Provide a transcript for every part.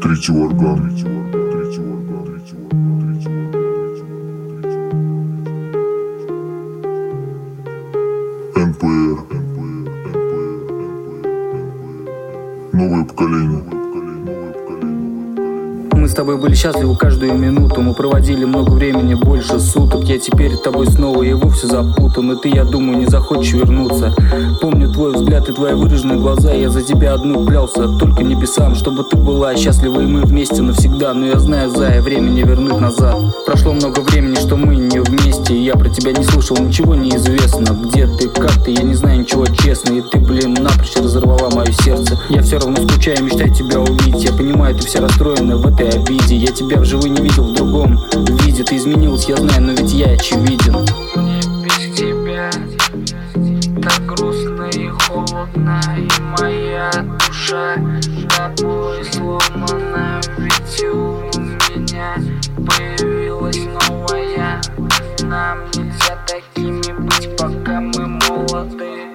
Третий орган. НПР. Новое поколение. Мы с тобой были счастливы каждую минуту. Мы проводили много времени, больше суток. Я теперь тобой снова и вовсе запутан. И ты, я думаю, не захочешь вернуться. Помню твой взгляд и твои выраженные глаза. Я за тебя одну клялся, только небесам, чтобы ты была счастлива и мы вместе навсегда. Но я знаю, Зая, время не вернуть назад. Прошло много времени, что мы не вместе. И я про тебя не слышал, ничего не известно. Где ты, как ты, я не знаю ничего честно. И ты, напрочь разорвала мое сердце. Я все равно скучаю, мечтаю тебя увидеть. Я понимаю, ты вся расстроена в этой обиде. Я тебя вживую не видел в другом виде. Ты изменилась, я знаю, но ведь я очевиден. Мне без тебя так грустно и холодно, и моя душа тобой сломана. Ведь у меня появилась новая. Нам нельзя такими быть, пока мы молоды.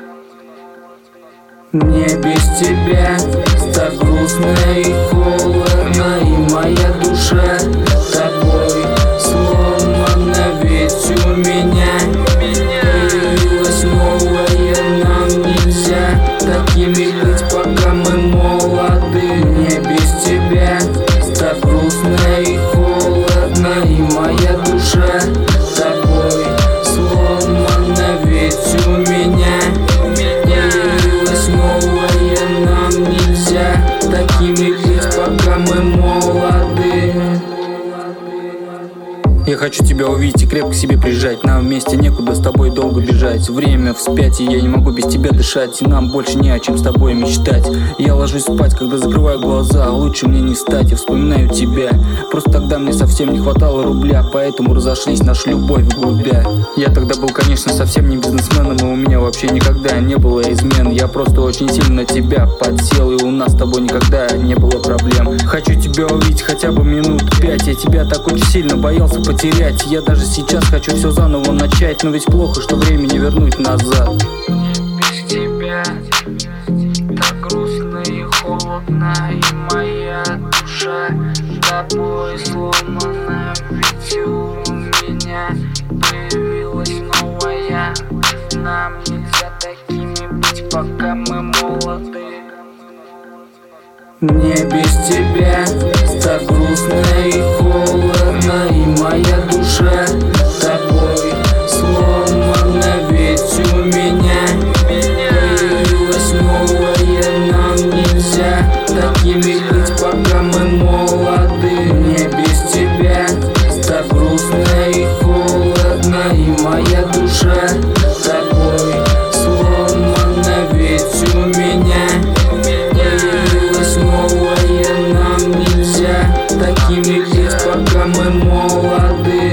Мне без тебя так грустно и холодно, и моя душа тобой сломана. Ведь у меня появилась новая. Нам нельзя такими быть, пока мы молоды. Мне без тебя так грустно и холодно, и моя душа тобой сломана. Ведь у меня появилась новая. Нам нельзя такими быть, пока мы молоды. Я хочу тебя увидеть и крепко к себе прижать. Нам вместе некуда с тобой долго бежать. Время вспять, и я не могу без тебя дышать. И нам больше не о чем с тобой мечтать. Я ложусь спать, когда закрываю глаза. Лучше мне не стать, я вспоминаю тебя. Просто тогда мне совсем не хватало рубля, поэтому разошлись, наша любовь вглубя. Я тогда был, конечно, совсем не бизнесменом, и у меня вообще никогда не было измен. Я просто очень сильно на тебя подсел, и у нас с тобой никогда не было проблем. Хочу тебя увидеть хотя бы минут 5. Я тебя так очень сильно боялся потерять. Я даже сейчас хочу все заново начать. Но ведь плохо, что время не вернуть назад. Мне без тебя так грустно и холодно, и моя душа тобой сломана. Ведь у меня появилась новая. Нам нельзя такими быть, пока мы молоды. Мне без тебя так грустно и холодно, и моя душа тобой сломана. Ведь у меня появилась новая. Нам нельзя такими быть, пока мы молоды. Мне без тебя так грустно и холодно, и моя душа тобой сломана. Ведь у меня появилась новая. Нам нельзя такими быть, пока мы молоды.